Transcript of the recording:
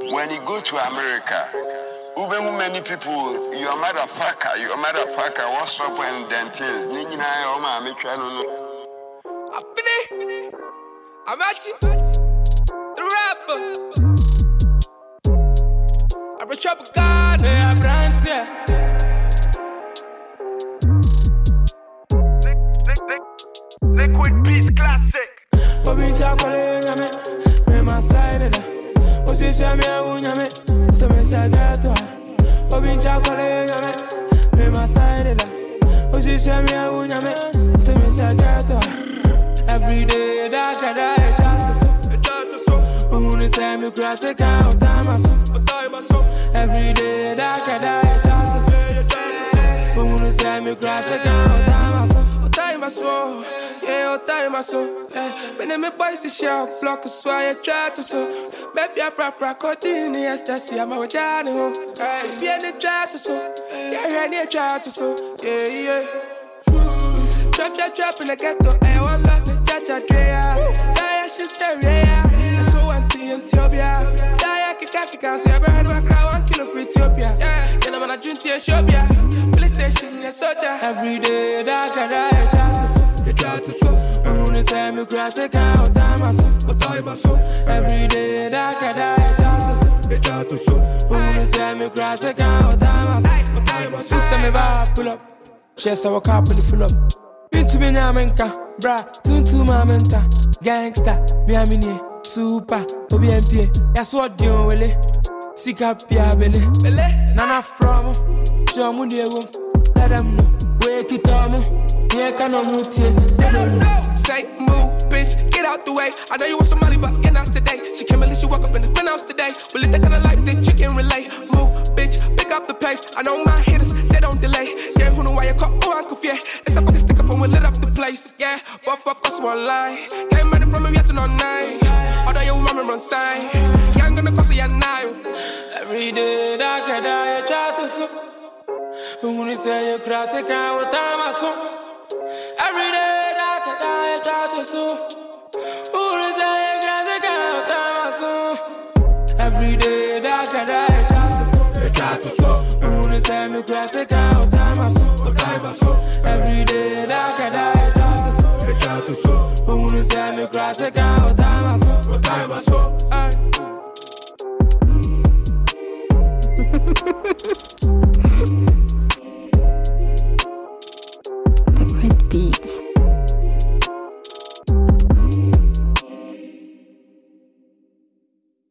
when you go to America, even many people, you're a motherfucker, what's up and then things. Nina, I'm at you, the rapper. I'm a trouble god, I'm brand, yeah. Liquid Beats Classic. Bobby chocolate, me my side of that. Osi chame unyame, so me sagato. Bobby chocolate, me my side of that. Osi chame unyame, so me sagato. Every day that I die, Uni say me cross a count, every day that I die, Uni say me cross a count, time I saw, yeah, time I saw. When me boys is shell block, so I try to so. Maybe I fra codini, yes, that's I'm a journey home. Be any try to so, yeah, any try to so, yeah. Trap in the ghetto, I want love the cha-cha drea. Die, she say, yeah. So Ethiopia. Die, kika, so I burn my crowd 1 kilo for Ethiopia. Then I'm gonna drink to Ethiopia. Police station, yeah, soldier. Every day, that I die, Only say me cross a count, time I saw. Every day, that I die, Only say me cross a count, time I saw. Sister, me back, pull up. Chest our car, pull full up. Into me nyamenka, bra, tuntu mamenta, gangsta, miamini, super, OBMP, that's what you will. Sika pia bele, nana from, show me the room, let them know, wake it up, yeah, can no move, they don't know. Say, move, bitch, get out the way. I know you want somebody, but you're not today. She came and let you walk up in the penthouse today. Will it that kind of life that you can relate? Move, bitch, pick up the pace. I know my hitters, they don't delay. Yeah, who know why you call, Uncle Fear. It's a fucking stick up and we lit up the place. Yeah, buff, that's one line. Can't money from me, we have to know 9. Although you want me run sign. Yeah, I'm gonna cost you a 9. Every day that I die, I try to so. When you say you cross a count, what time I saw. Every day that I die, I try to so. When you say you cross a count, what time I saw. Every day that I die, I try to so. When you say you cross a count, what time I saw. Every day that I die, I try to so. When you say you cross a count, what time I saw.